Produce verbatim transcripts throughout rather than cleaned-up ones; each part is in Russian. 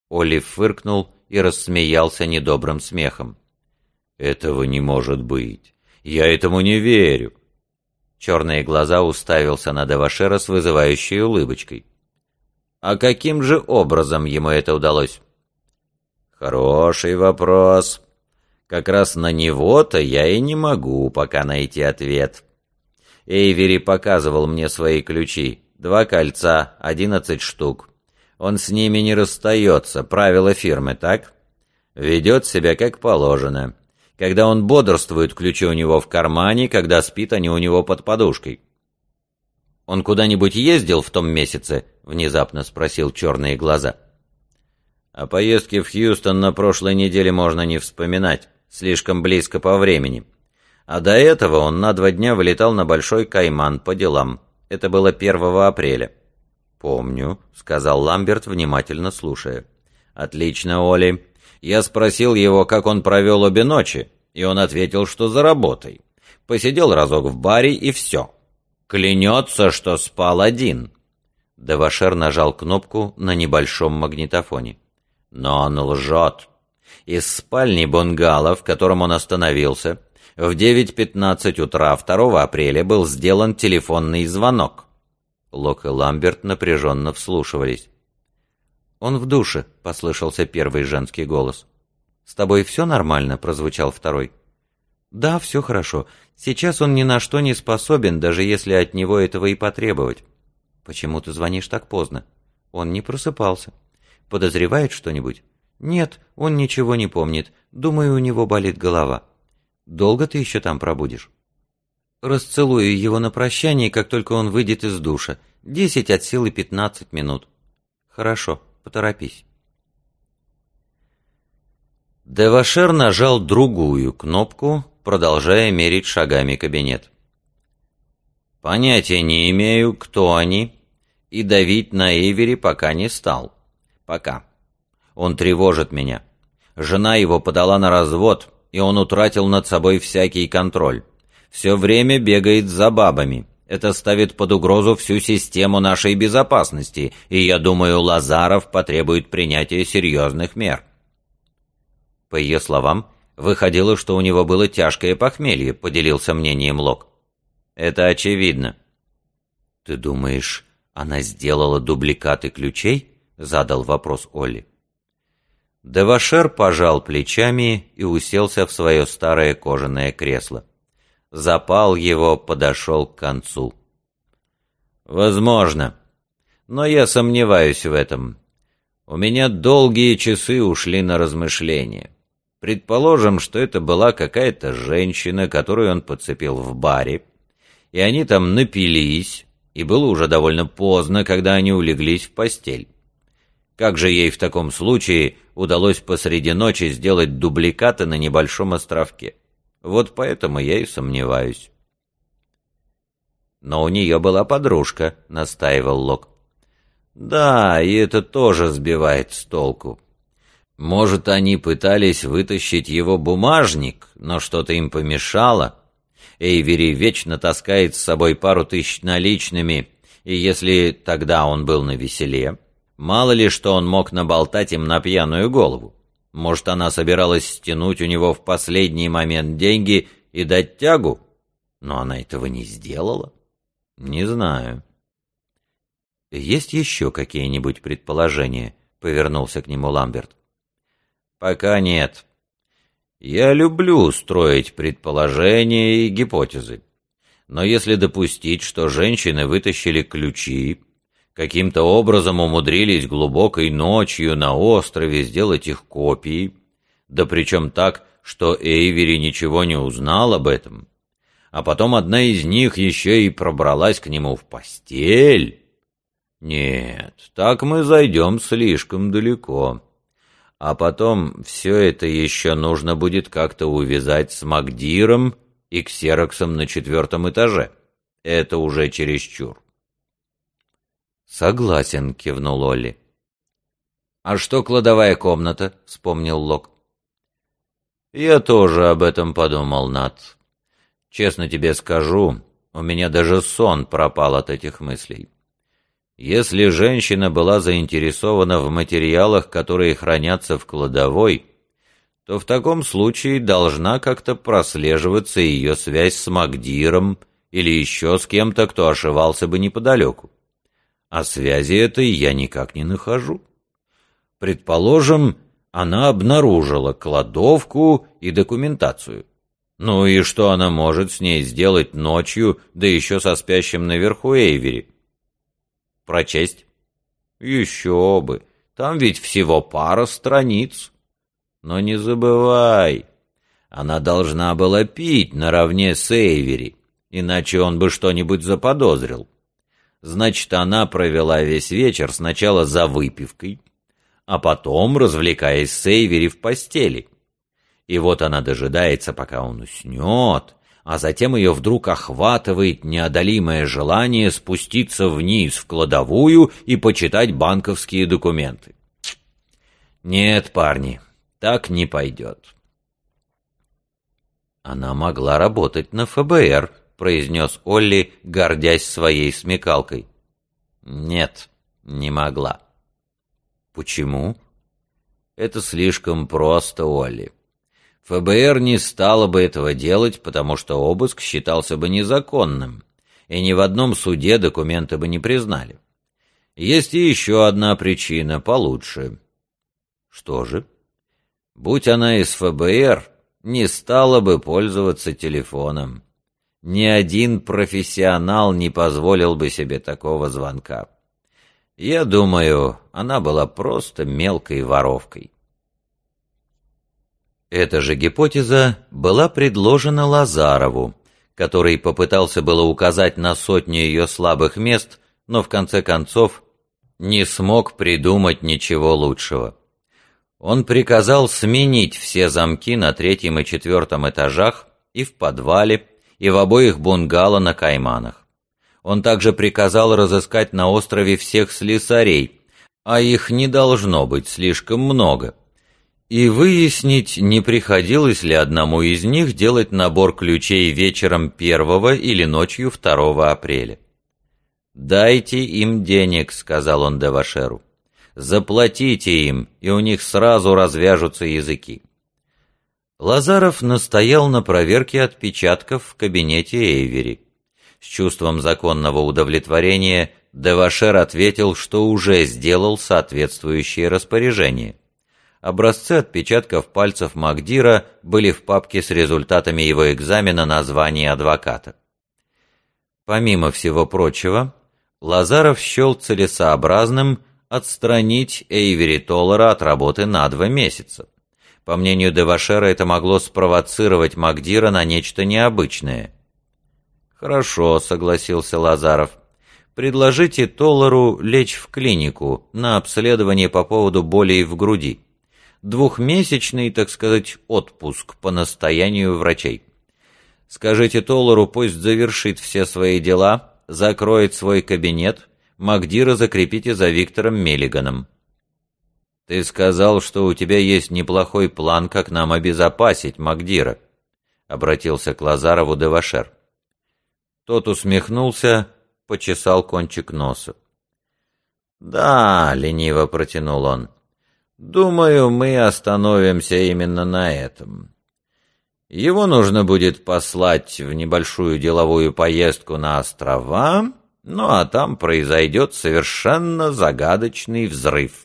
Олли фыркнул и рассмеялся недобрым смехом. «Этого не может быть! Я этому не верю!» Черные глаза уставился на Девашера с вызывающей улыбочкой. «А каким же образом ему это удалось?» «Хороший вопрос. Как раз на него-то я и не могу пока найти ответ. Эйвери показывал мне свои ключи. Два кольца, одиннадцать штук. Он с ними не расстается, правило фирмы, так? Ведет себя как положено. Когда он бодрствует, ключи у него в кармане, когда спит, они у него под подушкой». «Он куда-нибудь ездил в том месяце?» — внезапно спросил черные глаза. «О поездке в Хьюстон на прошлой неделе можно не вспоминать, слишком близко по времени. А до этого он на два дня вылетал на Большой Кайман по делам. Это было первого апреля». «Помню», — сказал Ламберт, внимательно слушая. «Отлично, Олли. Я спросил его, как он провел обе ночи, и он ответил, что за работой. Посидел разок в баре и все. Клянется, что спал один». Девашер нажал кнопку на небольшом магнитофоне. «Но он лжет. Из спальни бунгало, в котором он остановился, в девять пятнадцать утра второго апреля был сделан телефонный звонок». Лок и Ламберт напряженно вслушивались. «Он в душе», — послышался первый женский голос. «С тобой все нормально?» — прозвучал второй. «Да, все хорошо. Сейчас он ни на что не способен, даже если от него этого и потребовать». «Почему ты звонишь так поздно?» «Он не просыпался». «Подозревает что-нибудь?» «Нет, он ничего не помнит. Думаю, у него болит голова». «Долго ты еще там пробудешь?» «Расцелую его на прощание, как только он выйдет из душа. Десять от силы пятнадцать минут». «Хорошо, поторопись». Девашер нажал другую кнопку, продолжая мерить шагами кабинет. «Понятия не имею, кто они, и давить на Эйвери пока не стал. Пока. Он тревожит меня. Жена его подала на развод, и он утратил над собой всякий контроль. Все время бегает за бабами. Это ставит под угрозу всю систему нашей безопасности, и я думаю, Лазаров потребует принятия серьезных мер». По ее словам, выходило, что у него было тяжкое похмелье, поделился мнением Лок. «Это очевидно». «Ты думаешь, она сделала дубликаты ключей?» — задал вопрос Олли. Девашер пожал плечами и уселся в свое старое кожаное кресло. Запал его подошел к концу. «Возможно. Но я сомневаюсь в этом. У меня долгие часы ушли на размышления. Предположим, что это была какая-то женщина, которую он подцепил в баре, и они там напились, и было уже довольно поздно, когда они улеглись в постель. Как же ей в таком случае удалось посреди ночи сделать дубликаты на небольшом островке? Вот поэтому я и сомневаюсь». «Но у нее была подружка», — настаивал Лок. «Да, и это тоже сбивает с толку. Может, они пытались вытащить его бумажник, но что-то им помешало. Эйвери вечно таскает с собой пару тысяч наличными, и если тогда он был навеселе, мало ли что он мог наболтать им на пьяную голову. Может, она собиралась стянуть у него в последний момент деньги и дать тягу? Но она этого не сделала? Не знаю». «Есть еще какие-нибудь предположения?» — повернулся к нему Ламберт. «Пока нет. Я люблю строить предположения и гипотезы. Но если допустить, что женщины вытащили ключи, каким-то образом умудрились глубокой ночью на острове сделать их копии, да причем так, что Эйвери ничего не узнал об этом, а потом одна из них еще и пробралась к нему в постель. Нет, так мы зайдем слишком далеко. А потом все это еще нужно будет как-то увязать с Магдиром и ксероксом на четвертом этаже. Это уже чересчур». «Согласен», — кивнул Олли. «А что кладовая комната?» — вспомнил Лок. «Я тоже об этом подумал, Нат. Честно тебе скажу, у меня даже сон пропал от этих мыслей. Если женщина была заинтересована в материалах, которые хранятся в кладовой, то в таком случае должна как-то прослеживаться ее связь с Магдиром или еще с кем-то, кто ошивался бы неподалеку. А связи этой я никак не нахожу. Предположим, она обнаружила кладовку и документацию. Ну и что она может с ней сделать ночью, да еще со спящим наверху Эйвери? Прочесть? Еще бы, там ведь всего пара страниц. Но не забывай, она должна была пить наравне с Эйвери, иначе он бы что-нибудь заподозрил. Значит, она провела весь вечер сначала за выпивкой, а потом развлекаясь с Эйвери в постели. И вот она дожидается, пока он уснет, а затем ее вдруг охватывает неодолимое желание спуститься вниз в кладовую и почитать банковские документы. Нет, парни, так не пойдет. Она могла работать на эф бэ эр, произнес Олли, гордясь своей смекалкой. Нет, не могла. Почему? Это слишком просто, Олли. эф бэ эр не стало бы этого делать, потому что обыск считался бы незаконным, и ни в одном суде документы бы не признали. Есть и еще одна причина получше. Что же? Будь она из эф бэ эр, не стала бы пользоваться телефоном. Ни один профессионал не позволил бы себе такого звонка. Я думаю, она была просто мелкой воровкой. Эта же гипотеза была предложена Лазарову, который попытался было указать на сотню ее слабых мест, но в конце концов не смог придумать ничего лучшего. Он приказал сменить все замки на третьем и четвертом этажах и в подвале, и в обоих бунгало на Кайманах. Он также приказал разыскать на острове всех слесарей, а их не должно быть слишком много, и выяснить, не приходилось ли одному из них делать набор ключей вечером первого или ночью второго апреля. «Дайте им денег», — сказал он Девашеру. «Заплатите им, и у них сразу развяжутся языки». Лазаров настоял на проверке отпечатков в кабинете Эйвери. С чувством законного удовлетворения Девашер ответил, что уже сделал соответствующее распоряжение. Образцы отпечатков пальцев Магдира были в папке с результатами его экзамена на звание адвоката. Помимо всего прочего, Лазаров счел целесообразным отстранить Эйвери Толлера от работы на два месяца. По мнению Девашера, это могло спровоцировать Магдира на нечто необычное. «Хорошо», — согласился Лазаров. «Предложите Толлеру лечь в клинику на обследование по поводу болей в груди. Двухмесячный, так сказать, отпуск по настоянию врачей. Скажите Толлеру, пусть завершит все свои дела, закроет свой кабинет, Магдира закрепите за Виктором Миллиганом». «Ты сказал, что у тебя есть неплохой план, как нам обезопасить Магдира», — обратился к Лазарову Девашер. Тот усмехнулся, почесал кончик носа. «Да», — лениво протянул он, — «думаю, мы остановимся именно на этом. Его нужно будет послать в небольшую деловую поездку на острова, ну а там произойдет совершенно загадочный взрыв».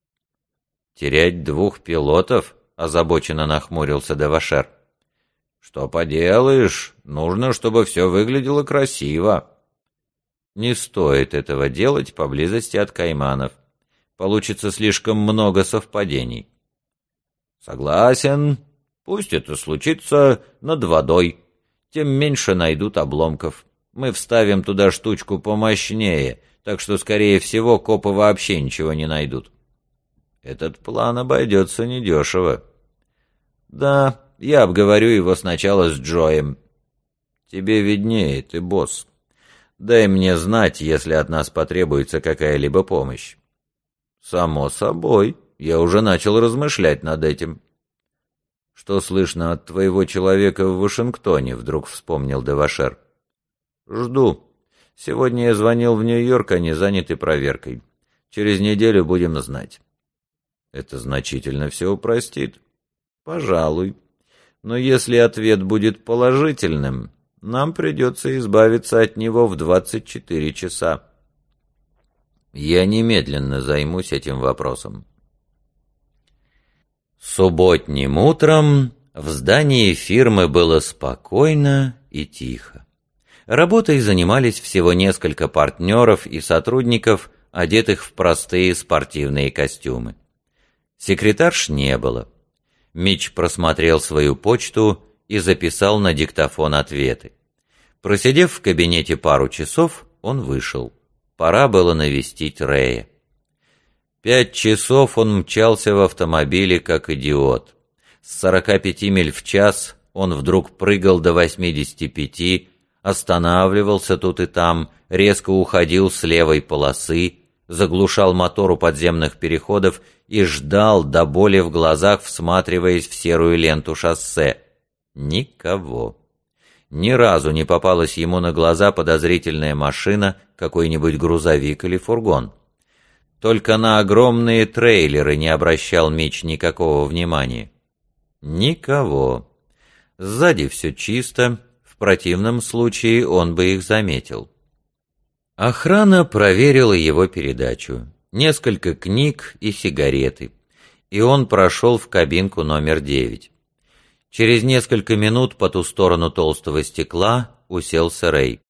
«Терять двух пилотов?» — озабоченно нахмурился Девашер. «Что поделаешь, нужно, чтобы все выглядело красиво». «Не стоит этого делать поблизости от Кайманов. Получится слишком много совпадений». «Согласен. Пусть это случится над водой. Тем меньше найдут обломков. Мы вставим туда штучку помощнее, так что, скорее всего, копы вообще ничего не найдут». «Этот план обойдется недешево». «Да, я обговорю его сначала с Джоем». «Тебе виднее, ты босс. Дай мне знать, если от нас потребуется какая-либо помощь». «Само собой. Я уже начал размышлять над этим». «Что слышно от твоего человека в Вашингтоне?» — вдруг вспомнил Девашер. «Жду. Сегодня я звонил в Нью-Йорк, они заняты проверкой. Через неделю будем знать». «Это значительно все упростит». «Пожалуй. Но если ответ будет положительным, нам придется избавиться от него в двадцать четыре часа». «Я немедленно займусь этим вопросом». Субботним утром в здании фирмы было спокойно и тихо. Работой занимались всего несколько партнеров и сотрудников, одетых в простые спортивные костюмы. Секретарш не было. Митч просмотрел свою почту и записал на диктофон ответы. Просидев в кабинете пару часов, он вышел. Пора было навестить Рэя. Пять часов он мчался в автомобиле, как идиот. С сорока пяти миль в час он вдруг прыгал до восьмидесяти пяти, останавливался тут и там, резко уходил с левой полосы, заглушал мотор у подземных переходов и ждал, до боли в глазах, всматриваясь в серую ленту шоссе. Никого. Ни разу не попалась ему на глаза подозрительная машина, какой-нибудь грузовик или фургон. Только на огромные трейлеры не обращал Митч никакого внимания. Никого. Сзади все чисто, в противном случае он бы их заметил. Охрана проверила его передачу, несколько книг и сигареты, и он прошел в кабинку номер девять. Через несколько минут по ту сторону толстого стекла уселся Рэй.